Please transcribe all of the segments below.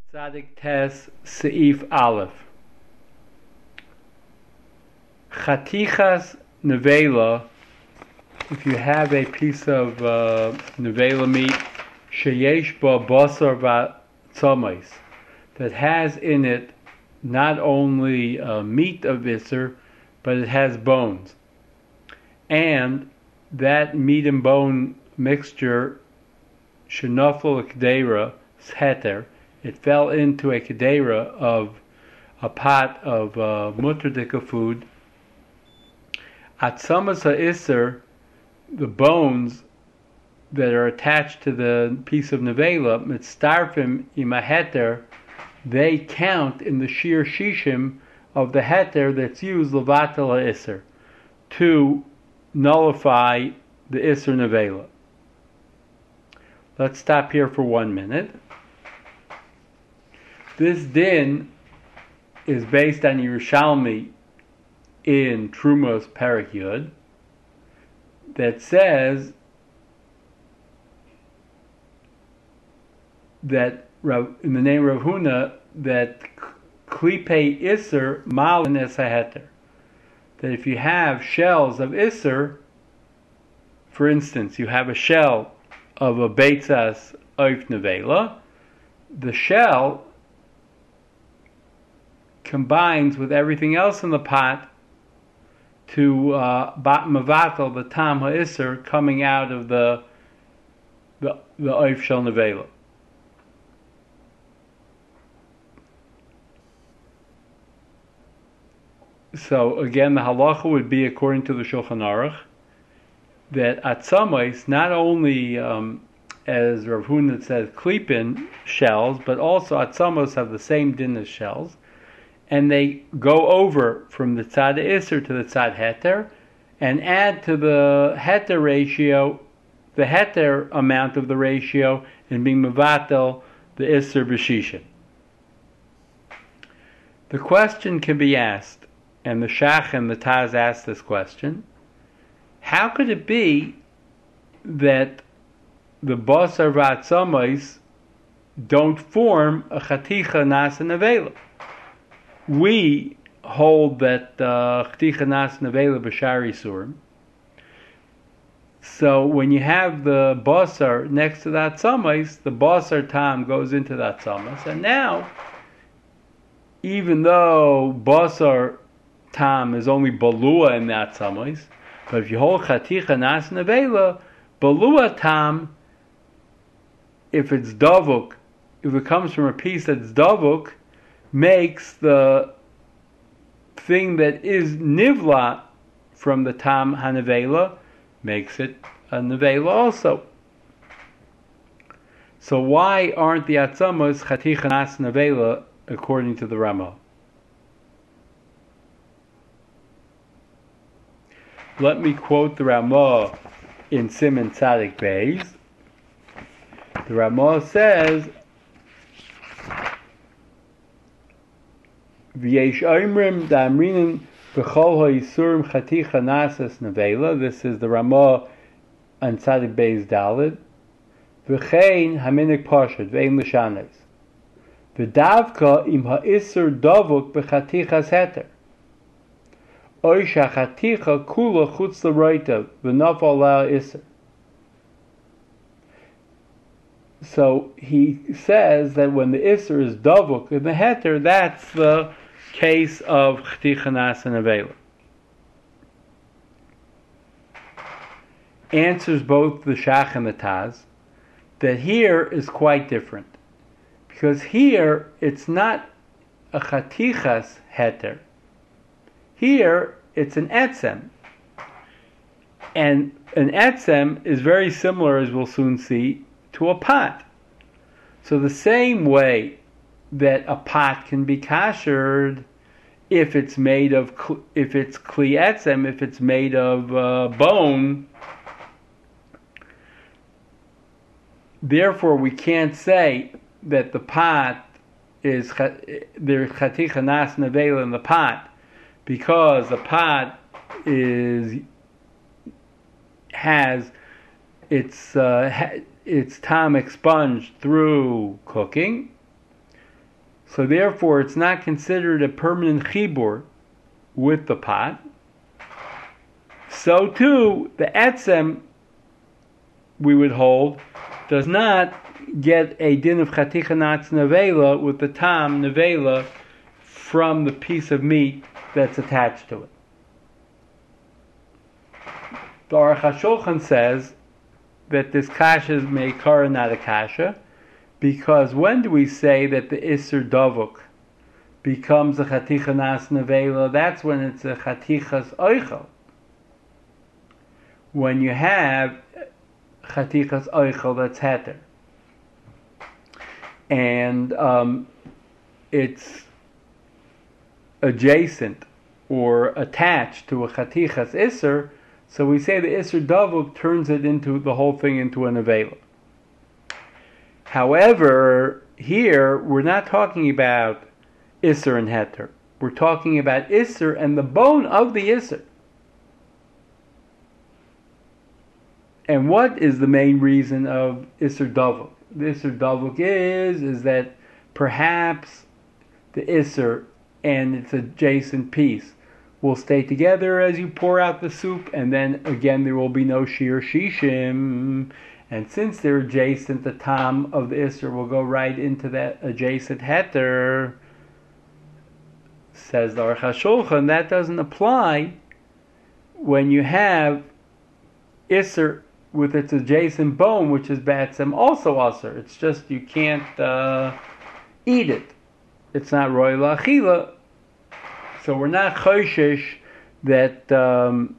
Tzadik Tes Seif Aleph. Chatichas nevela. If you have a piece of nevela meat, sheyesh ba basar v'tzomais, that has in it not only meat of iser, but it has bones, and that meat and bone mixture shenafel kedera heter. It fell into a kedera of a pot of mutardika food. Atzamas ha'isser, the bones that are attached to the piece of nevela, mitztarfim ima heter, they count in the shir shishim of the heter that's used levatel ha'isser, to nullify the isser nevela. Let's stop here for 1 minute. This din is based on Yerushalmi in Trumos Perek Yud that says that in the name of Rav Huna that klipe iser malin es haheter, that if you have shells of iser, for instance, you have a shell of a beitzas oif nevela, the shell combines with everything else in the pot to mavatal the tam ha'isser coming out of the oif shel nevela. So again, the halacha would be according to the Shulchan Aruch that atzamais, not only as Rav Huna says klipin shells, but also atzamos have the same din as shells, and they go over from the tzad iser to the tzad heter, and add to the heter ratio, the heter amount of the ratio, and being mevatel the iser b'shishin. The question can be asked, and the Shach and the Taz asked this question: how could it be that the basar v'atzamais don't form a chaticha nasa nevela? We hold that chaticha nasa nevela b'shari surim. So when you have the basar next to that atzamais, the basar tam goes into that atzamais, and now, even though basar tam is only balua in that atzamais, but if you hold chaticha nasa nevela, balua tam, if it's davuk, if it comes from a piece that's davuk, makes the thing that is nivla from the tam hanevela, makes it a nevela also. So why aren't the atzamos chaticha nasa nevela according to the Rama? Let me quote the Rama in Siman Tzadik Beis. The Rama says, "V'yesh oimrim da'amrinin b'chol ha'yisurim chaticha nasas nevela." This is the Rama on Tzadik Beis Daled. V'chein haminik pashut v'ein l'shanes. V'davka im ha'isur davuk b'chatichas heter. Oy shachaticha kula chutz l'roita v'nafal la iser. So he says that when the iser is davuk in the heter, that's the case of chaticha nasa nevela. Answers both the Shach and the Taz that here is quite different, because here it's not a chatichas heter. Here, it's an etzem. And an etzem is very similar, as we'll soon see, to a pot. So the same way that a pot can be kashered if it's made of, if it's kli etzem, if it's made of bone, therefore we can't say that the pot is, there's chaticha nas nevela in the pot, because the pot has its time expunged through cooking. So therefore, it's not considered a permanent chibur with the pot. So too, the etzem, we would hold, does not get a din of chaticha natz nevela with the tam nevela from the piece of meat that's attached to it. The Aruch HaShulchan says that this kasha is meikara, not a kasha, because when do we say that the Isser Davuk becomes a Chaticha Nas Nevela? That's when it's a Chatichas Oichel. When you have Chatichas Oichel that's Heter. And it's adjacent or attached to a Chatichas Isser, so we say the Isser Davuk turns it into the whole thing into a Nevela. However, here we're not talking about Isser and Heter. We're talking about Isser and the bone of the Isser. And what is the main reason of Isser Davuk? The Isser Davuk is that perhaps the Isser and its adjacent piece will stay together as you pour out the soup, and then again there will be no Shir Shishim. And since they're adjacent, the tam of the Isser will go right into that adjacent heter. Says the Aruch HaShulchan, that doesn't apply when you have Isser with its adjacent bone, which is Batsem, also Asr. It's just you can't eat it. It's not Roy Lachila. So we're not Choshesh that that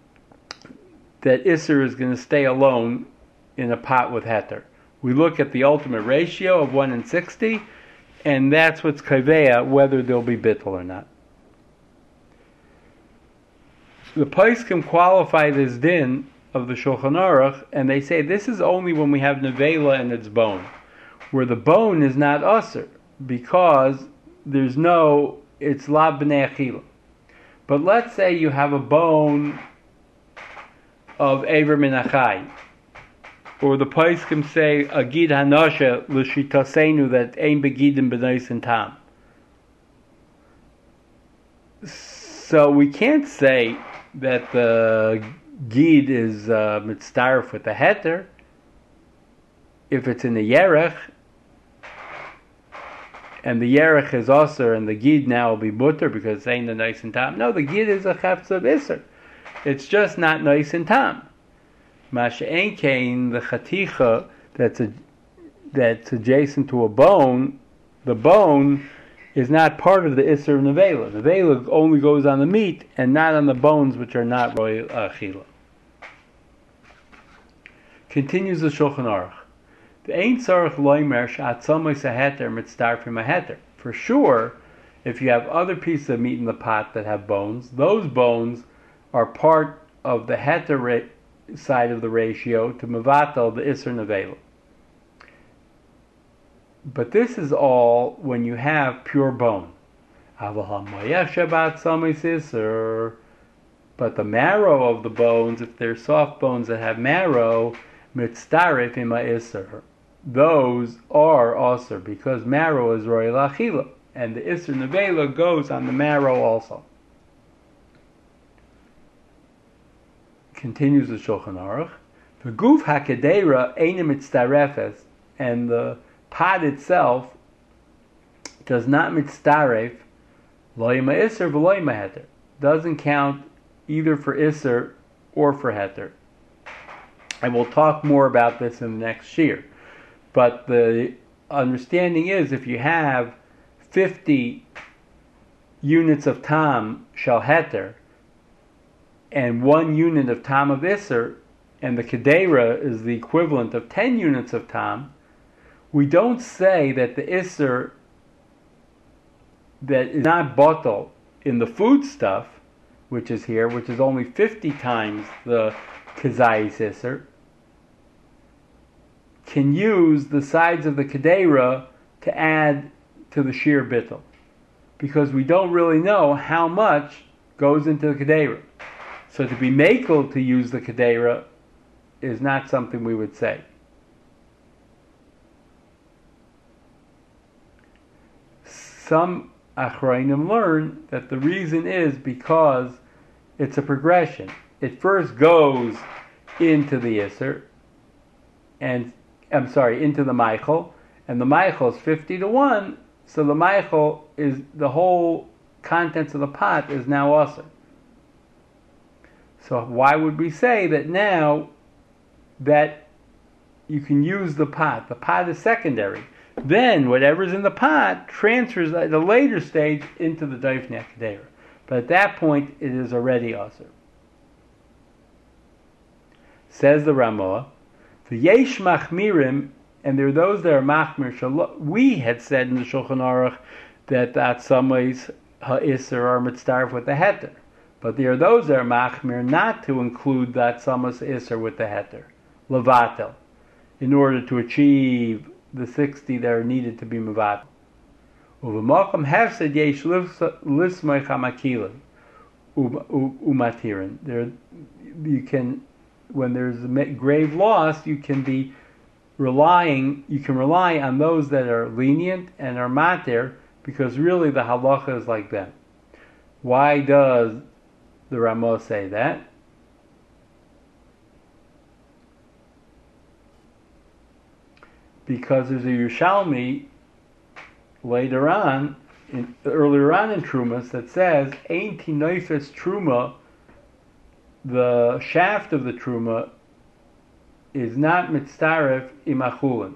Isser is going to stay alone in a pot with heter. We look at the ultimate ratio of 1 in 60, and that's what's kaveya, whether there'll be bittul or not. The poskim qualify this din of the Shulchan Aruch, and they say this is only when we have nevela and its bone, where the bone is not usher, because there's no, it's la b'nei achila. But let's say you have a bone of Ever min achai, or the poskim say a gid hanosha l'shitasenu that ein begidim b'nois and tam. So we can't say that the gid is mitzdaref with the heter if it's in the yerech, and the yerech is aser, and the gid now will be mutter because it's ain't the nois and tam. No, the gid is a chafetz of iser. It's just not nois and tam. Masha ein kain, the chaticha that's adjacent to a bone, the bone is not part of the Isser Nevela. The Nevela only goes on the meat and not on the bones, which are not Roy Achila. Continues the Shulchan Aruch. The Ein Tzarech Loimer Sh'at Tzomos HaHeter Mitzdarfim HaHeter. For sure, if you have other pieces of meat in the pot that have bones, those bones are part of the Heter side of the ratio to Mevatel, the Isser Nevela. But this is all when you have pure bone. But the marrow of the bones, if they're soft bones that have marrow, mitzdarif ima isser, those are aser, because marrow is roy lachila, and the Isser Nevela goes on the marrow also. Continues the Shulchan Aruch. The guf hakedera einim mitzdarefes, and the pot itself does not mitzdaref loyma isser v'loyma heter. Doesn't count either for isser or for heter. And we'll talk more about this in the next shir. But the understanding is, if you have 50 units of tam shel heter and 1 unit of tam of isser, and the kedera is the equivalent of 10 units of tam, we don't say that the isser that is not bottle in the food stuff, which is here, which is only 50 times the kazayis isser, can use the sides of the kedera to add to the sheer bittul, because we don't really know how much goes into the kedera. So to be makel to use the kedera is not something we would say. some Achrayim learn that the reason is because it's a progression. It first goes into the Isser, and into the Michael, and the Michael is 50-1, so the Michael is, the whole contents of the pot is now Asr. So why would we say that now that you can use the pot? The pot is secondary. Then whatever's in the pot transfers at a later stage into the Doifnei HaKedera. But at that point, it is already Asr. Says the Ramah, V'yesh machmirim, and there are those that are machmir. We had said in the Shulchan Aruch that Atzamayis ha'isser are mitzdarf with the heter. But there are those that are machmir not to include that Atzamayis isser with the heter. Levatel. In order to achieve the 60 that are needed to be mevatel. Uv'makom hefsed yesh lismay chamakilim umatirin. There, you can, when there's a grave loss, you can rely on those that are lenient and are matir, because really the halacha is like them. Why does the Ramah say that? Because there's a Yerushalmi later on, earlier on in Trumas, that says, Ein tinoifes Truma, the shaft of the Truma is not mitzaref imachulin.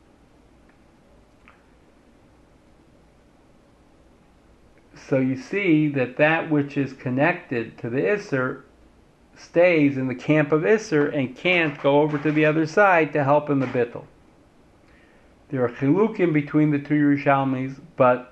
So you see that which is connected to the Isser stays in the camp of Isser and can't go over to the other side to help in the bittul. There are chilukim between the two Yerushalmis, but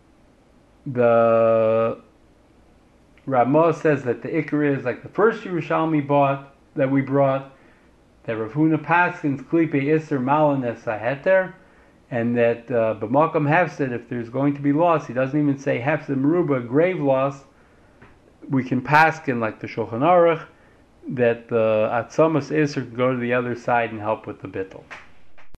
the Ramah says that the Ikar is like the first Yerushalmi we brought, that Rav Huna Paskins Klipe Isser Malanes Aheter, and that B'makam Hefsed, if there's going to be loss, he doesn't even say Hefsed Meruba, grave loss. We can paskin like the Shulchan Aruch that the Atzamas Isser can go to the other side and help with the bittul.